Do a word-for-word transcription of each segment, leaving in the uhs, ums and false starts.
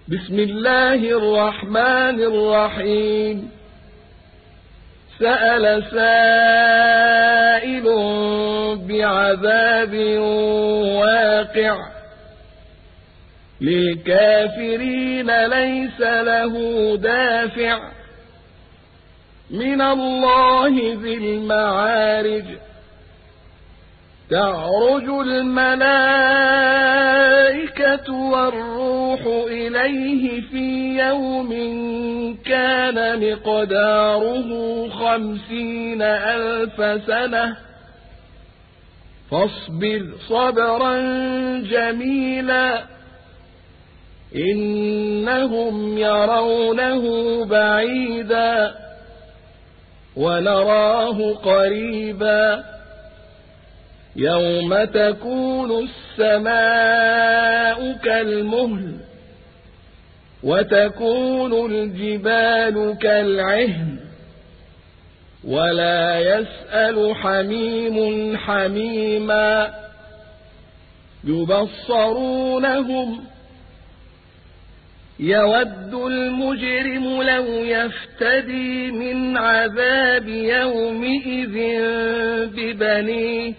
بسم الله الرحمن الرحيم. سأل سائل بعذاب واقع للكافرين ليس له دافع من الله ذي المعارج. تعرج الملائكة والروح إليه في يوم كان مقداره خمسين ألف سنة فاصبر صبرا جميلا إنهم يرونه بعيدا ونراه قريبا يوم تكون السماء كالمهل وتكون الجبال كالعهن ولا يسأل حميم حميما يبصرونهم يود المجرم لو يفتدي من عذاب يومئذ ببنيه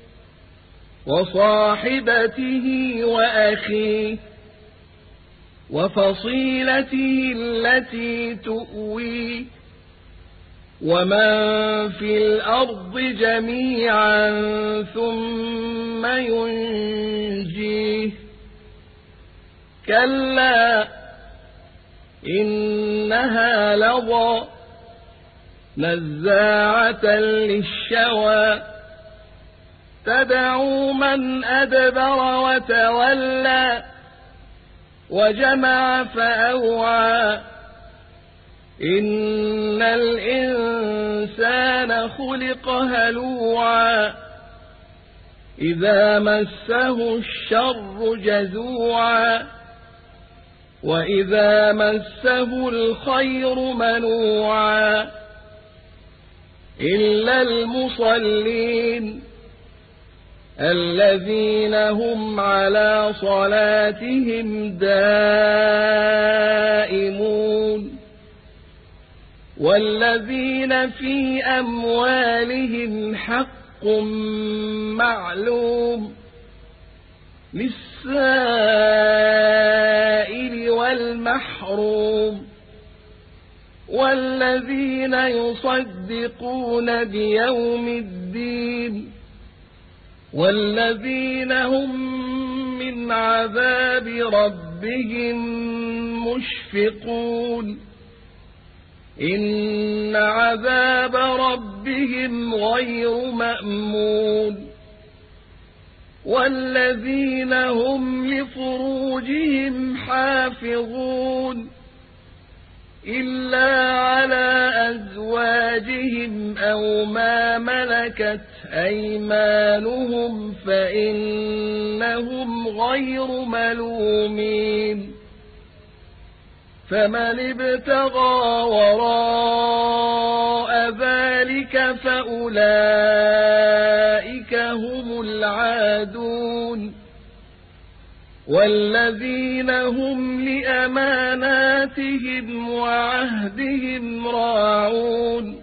وصاحبته وأخيه وفصيلته التي تؤويه ومن في الأرض جميعا ثم ينجيه كلا إنها لظى نزاعة للشوى تدعو من أدبر وتولى وجمع فأوعى إن الإنسان خلق هلوعا إذا مسه الشر جزوعا وإذا مسه الخير منوعا إلا المصلين الذين هم على صلاتهم دائمون والذين في أموالهم حق معلوم للسائل والمحروم والذين يصدقون بيوم الدين والذين هم من عذاب ربهم مشفقون إن عذاب ربهم غير مأمون والذين هم لفروجهم حافظون إلا على أزواجهم أو ما ملكت أيمانهم فإنهم غير ملومين فمن ابتغى وراء ذلك فأولئك هم العادون والذين هم لأماناتهم وعهدهم راعون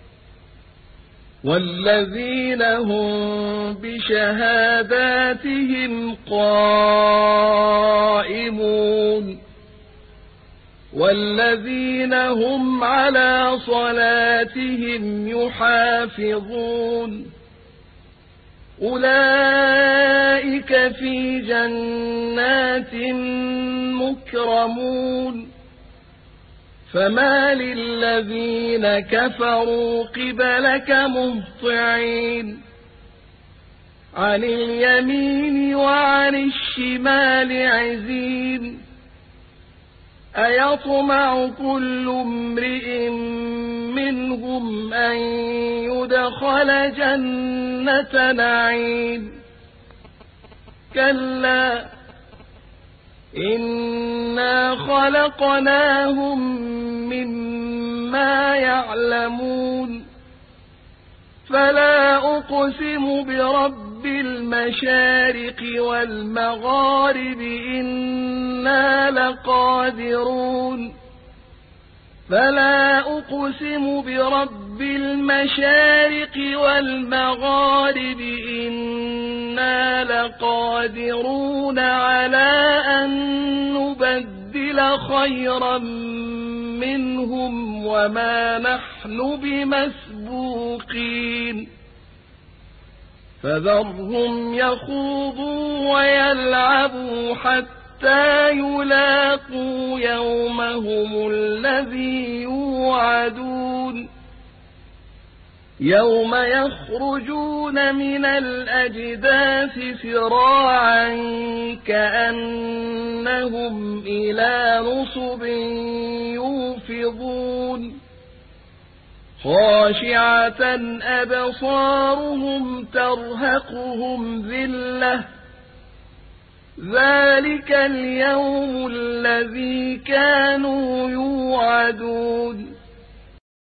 والذين هم بشهاداتهم قائمون والذين هم على صلاتهم يحافظون أولئك في جنات مكرمون فما للذين كفروا قبلك مهطعين عن اليمين وعن الشمال عزين أيطمع كل امرئ منهم أن يدخل جنة نعيم كلا إنا خلقناهم مما يعلمون فلا أقسم برب المشارق المشارق والمغارب إنا لقادرون فلا أقسم برب المشارق والمغارب إنا لقادرون على أن نبدل خيرا منهم وما نحن بمسبوقين فذرهم يخوضوا ويلعبوا حتى يلاقوا يومهم الذي يوعدون يوم يخرجون من الأجداث سراعا كأنهم إلى نصب يوفضون خاشعة أبصارهم ترهقهم ذلة ذلك اليوم الذي كانوا يوعدون